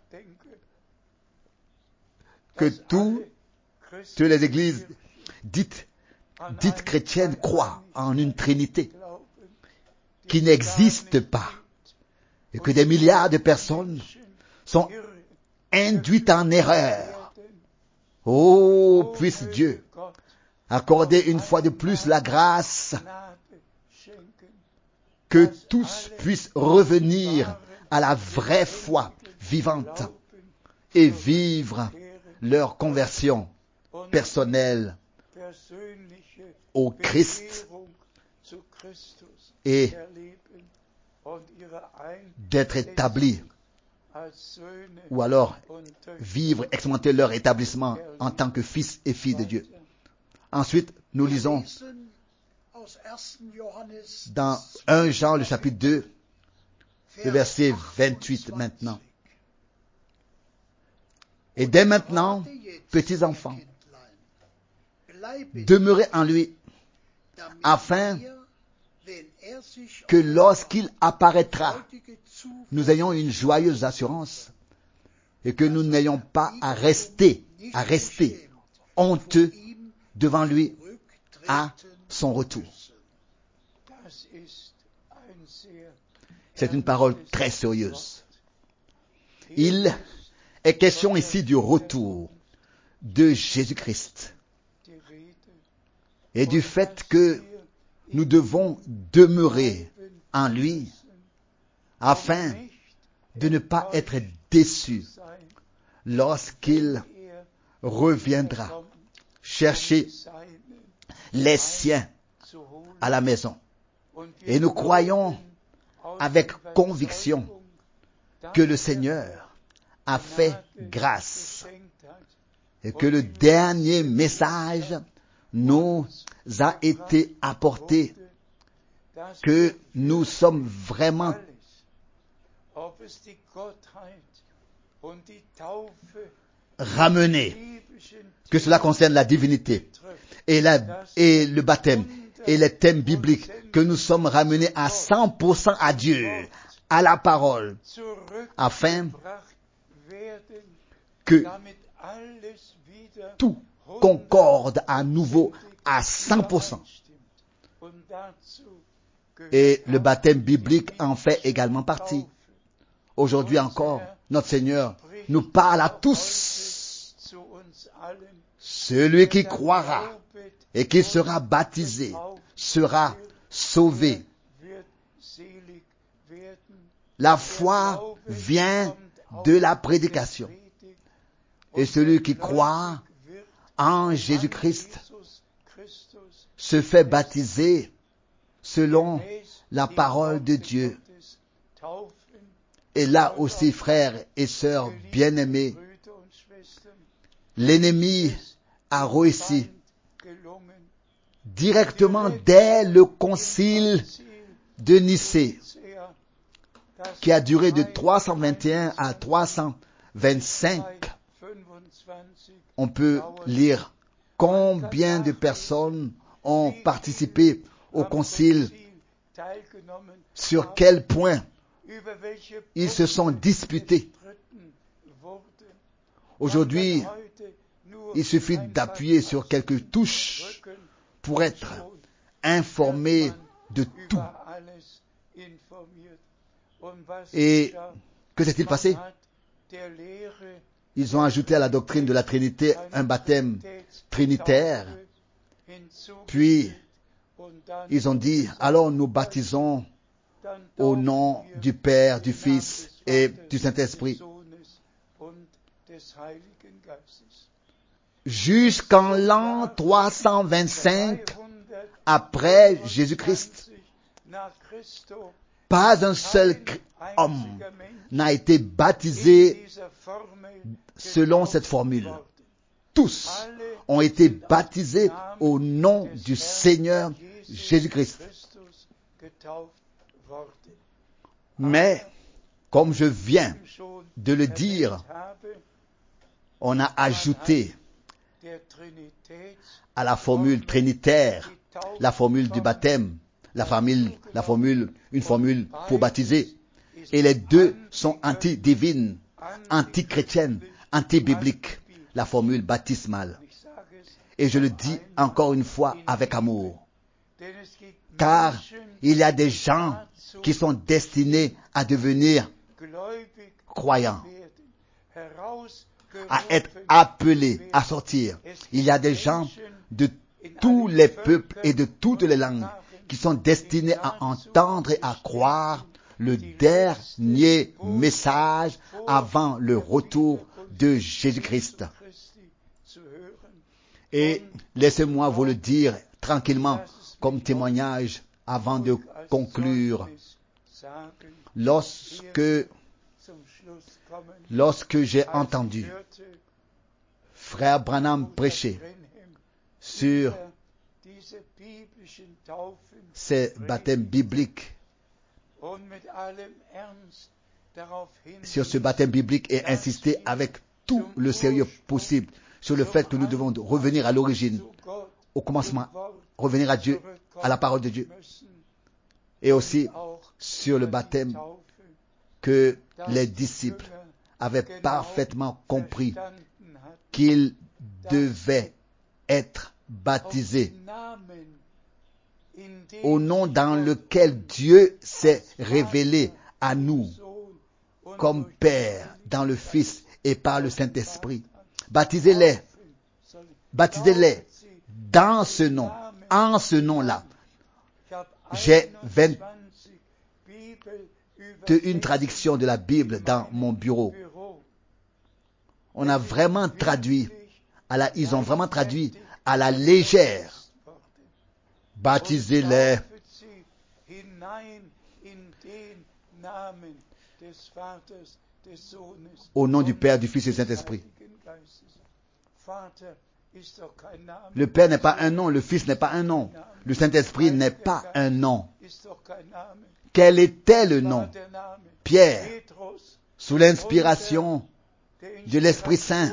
que toutes les églises dites, dites chrétiennes croient en une Trinité qui n'existe pas et que des milliards de personnes sont induites en erreur. Oh, puisse Dieu accorder une fois de plus la grâce que tous puissent revenir à la vraie foi vivante et vivre leur conversion personnelle au Christ et d'être établis ou alors vivre, expérimenter leur établissement en tant que fils et filles de Dieu. Ensuite, nous lisons dans premier Jean, le chapitre deux, le verset vingt-huit maintenant. Et dès maintenant, petits enfants, demeurez en lui, afin que lorsqu'il apparaîtra, nous ayons une joyeuse assurance et que nous n'ayons pas à rester, à rester honteux devant lui à son retour. C'est une parole très sérieuse. Il est question ici du retour de Jésus-Christ et du fait que nous devons demeurer en lui afin de ne pas être déçus lorsqu'il reviendra chercher les siens à la maison. Et nous croyons avec conviction que le Seigneur a fait grâce et que le dernier message nous a été apporté, que nous sommes vraiment ramenés, que cela concerne la divinité et, la, et le baptême et les thèmes bibliques, que nous sommes ramenés à cent pour cent à Dieu, à la parole, afin que tout concorde à nouveau à cent pour cent. Et le baptême biblique en fait également partie. Aujourd'hui encore, notre Seigneur nous parle à tous. Celui qui croira et qui sera baptisé sera sauvé. La foi vient de la prédication. Et celui qui croit en Jésus-Christ se fait baptiser selon la parole de Dieu. Et là aussi, frères et sœurs bien-aimés, l'ennemi a réussi directement dès le concile de Nicée, qui a duré de trois cent vingt et un à trois cent vingt-cinq. On peut lire combien de personnes ont participé au concile, sur quel point ils se sont disputés Aujourd'hui, il suffit d'appuyer sur quelques touches pour être informé de tout. Et que s'est-il passé? Ils ont ajouté à la doctrine de la Trinité un baptême trinitaire. Puis, ils ont dit, alors nous baptisons au nom du Père, du Fils et du Saint-Esprit. Jusqu'en l'an trois cent vingt-cinq, après Jésus-Christ, pas un seul homme n'a été baptisé selon cette formule. Tous ont été baptisés au nom du Seigneur Jésus-Christ. Mais, comme je viens de le dire, on a ajouté à la formule trinitaire la formule du baptême, la formule, la formule, une formule pour baptiser. Et les deux sont anti-divines, anti-chrétiennes, anti-bibliques, la formule baptismale. Et je le dis encore une fois avec amour, car il y a des gens qui sont destinés à devenir croyants, à être appelés à sortir. Il y a des gens de tous les peuples et de toutes les langues qui sont destinés à entendre et à croire le dernier message avant le retour de Jésus-Christ. Et laissez-moi vous le dire tranquillement comme témoignage avant de conclure. Lorsque, lorsque j'ai entendu Frère Branham prêcher sur ces baptêmes bibliques, sur ce baptême biblique et insister avec tout le sérieux possible sur le fait que nous devons revenir à l'origine, au commencement, revenir à Dieu, à la parole de Dieu, et aussi sur le baptême que les disciples avaient parfaitement compris qu'ils devaient être baptisés au nom dans lequel Dieu s'est révélé à nous comme Père dans le Fils et par le Saint-Esprit. Baptisez-les, baptisez-les dans ce nom, en ce nom-là. J'ai vingt et une traductions de la Bible dans mon bureau. On a vraiment traduit, à la, ils ont vraiment traduit à la légère. Baptisez-les au nom du Père, du Fils et du Saint-Esprit. Le Père n'est pas un nom, le Fils n'est pas un nom, le Saint-Esprit n'est pas un nom. Quel était le nom? Pierre, sous l'inspiration de l'Esprit Saint,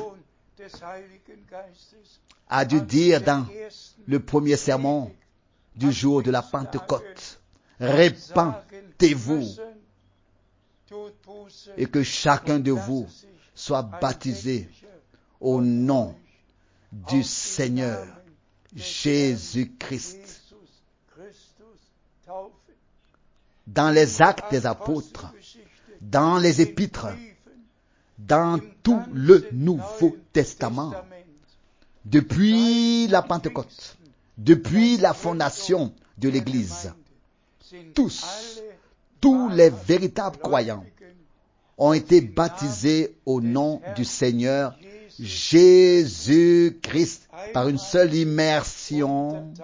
a dû dire dans le premier sermon du jour de la Pentecôte, répentez-vous et que chacun de vous soit baptisé au nom du Seigneur Jésus-Christ. Dans les actes des apôtres, dans les épîtres, dans tout le Nouveau Testament, depuis la Pentecôte, depuis la fondation de l'Église, tous, tous les véritables croyants ont été baptisés au nom du Seigneur Jésus-Christ par une seule immersion.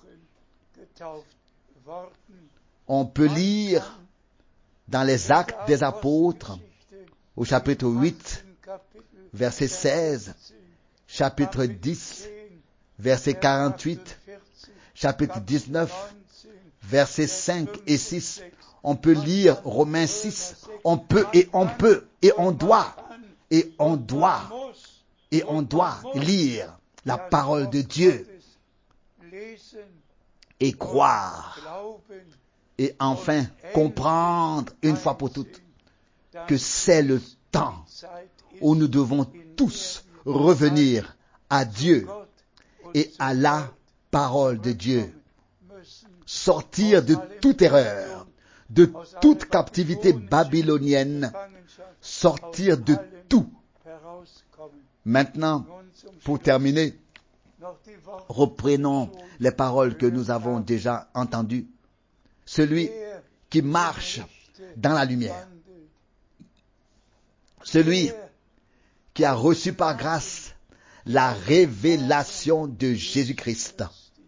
On peut lire dans les Actes des Apôtres, au chapitre huit, verset seize, chapitre dix, verset quarante-huit, chapitre dix-neuf, versets cinq et six. On peut lire Romains six. On peut et on peut et on doit et on doit et on doit lire la parole de Dieu et croire et enfin comprendre une fois pour toutes que c'est le temps où nous devons tous revenir à Dieu et à la parole de Dieu. Sortir de toute erreur, de toute captivité babylonienne, sortir de tout. Maintenant, pour terminer, reprenons les paroles que nous avons déjà entendues. Celui qui marche dans la lumière, celui qui a reçu par grâce la révélation de Jésus-Christ,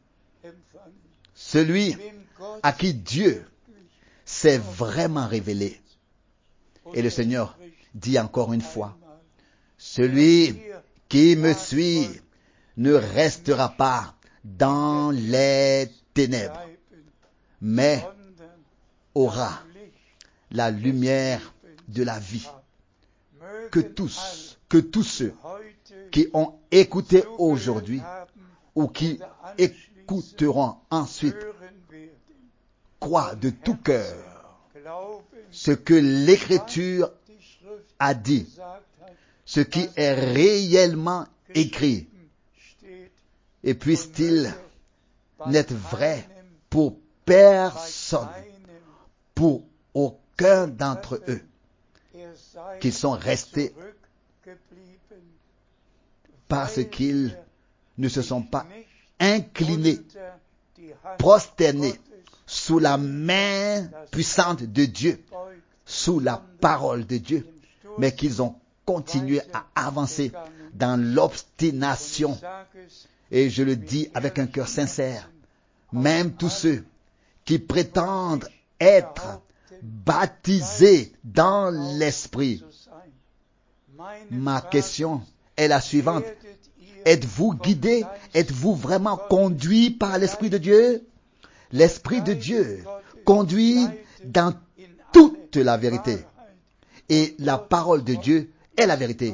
celui à qui Dieu s'est vraiment révélé. Et le Seigneur dit encore une fois, celui qui me suit ne restera pas dans les ténèbres, mais aura la lumière de la vie. Que tous, que tous ceux qui ont écouté aujourd'hui ou qui écouteront ensuite croient de tout cœur ce que l'Écriture a dit, ce qui est réellement écrit, et puisse-t-il n'être vrai pour personne, pour aucun d'entre eux, qu'ils sont restés parce qu'ils ne se sont pas inclinés, prosternés sous la main puissante de Dieu, sous la parole de Dieu, mais qu'ils ont continué à avancer dans l'obstination. Et je le dis avec un cœur sincère, même tous ceux qui prétendent être baptisés dans l'Esprit. Ma question est la suivante. Êtes-vous guidé? Êtes-vous vraiment conduit par l'Esprit de Dieu? L'Esprit de Dieu conduit dans toute la vérité. Et la parole de Dieu est la vérité.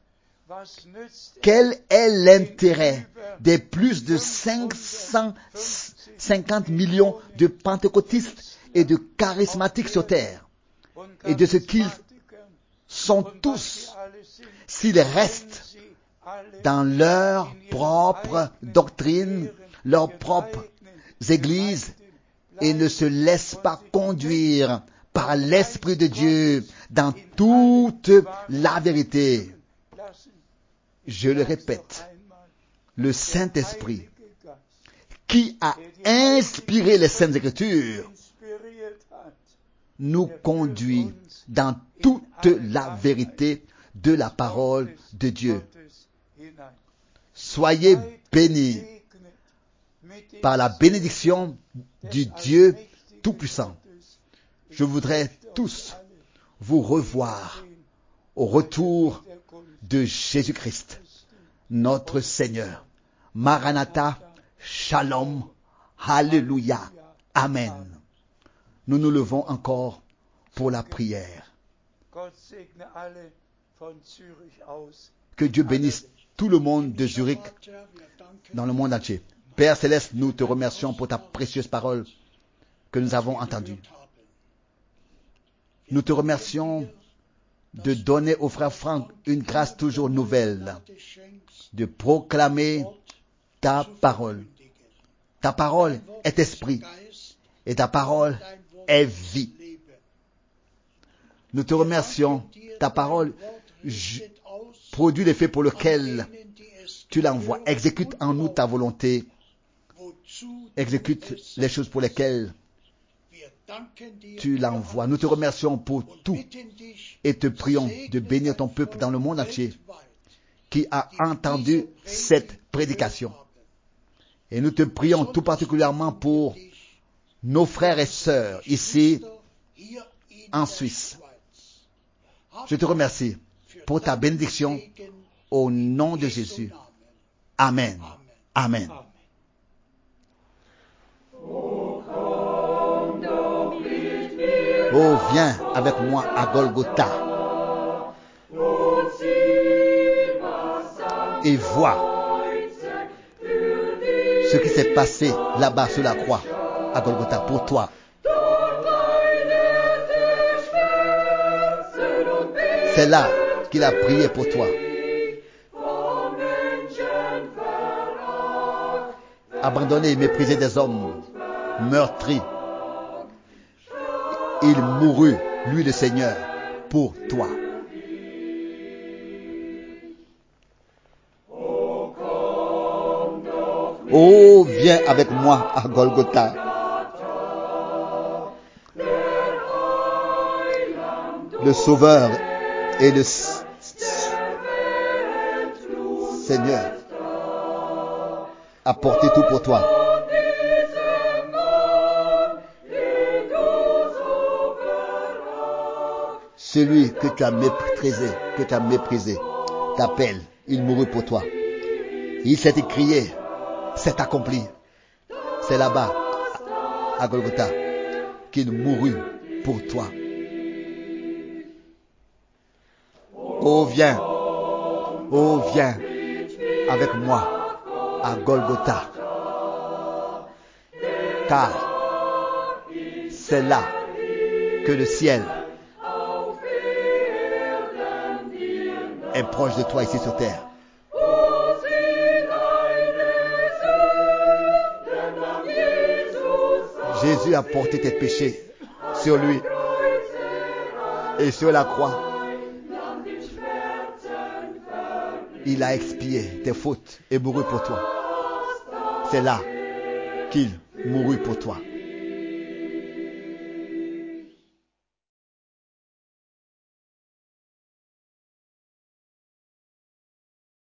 Quel est l'intérêt des plus de cinq cent cinquante millions de pentecôtistes et de charismatiques sur terre, et de ce qu'ils sont tous, s'ils restent dans leur propre doctrine, leurs propres églises, et ne se laissent pas conduire par l'Esprit de Dieu dans toute la vérité? Je le répète, le Saint-Esprit, qui a inspiré les Saintes Écritures, nous conduit dans toute la vérité de la parole de Dieu. Soyez bénis par la bénédiction du Dieu Tout-Puissant. Je voudrais tous vous revoir au retour de Jésus-Christ, notre Seigneur. Maranatha, Shalom, Alléluia, Amen. Nous nous levons encore pour la prière. Que Dieu bénisse tout le monde de Zurich dans le monde entier. Père Céleste, nous te remercions pour ta précieuse parole que nous avons entendue. Nous te remercions de donner au frère Franck une grâce toujours nouvelle, de proclamer ta parole. Ta parole est esprit et ta parole est vie. Nous te remercions. Ta parole produit l'effet pour lequel tu l'envoies. Exécute en nous ta volonté. Exécute les choses pour lesquelles tu l'envoies. Nous te remercions pour tout et te prions de bénir ton peuple dans le monde entier qui a entendu cette prédication. Et nous te prions tout particulièrement pour nos frères et sœurs ici en Suisse. Je te remercie pour ta bénédiction au nom de Jésus. Amen. Amen. Oh, viens avec moi à Golgotha et vois ce qui s'est passé là-bas sur la croix à Golgotha pour toi. C'est là qu'il a prié pour toi. abandonné et méprisé des hommes, meurtri. Il mourut, lui le Seigneur, pour toi. Oh, viens avec moi à Golgotha. Le Sauveur et le Seigneur a porté tout pour toi. Celui que tu as méprisé, que tu as méprisé, t'appelle. Il mourut pour toi. Il s'est écrié, c'est accompli. C'est là-bas, à Golgotha, qu'il mourut pour toi. Oh, viens. Oh, viens avec moi à Golgotha. Car c'est là que le ciel est proche de toi ici sur terre. Jésus a porté tes péchés sur lui et sur la croix. Il a expié tes fautes et mourut pour toi. C'est là qu'il mourut pour toi.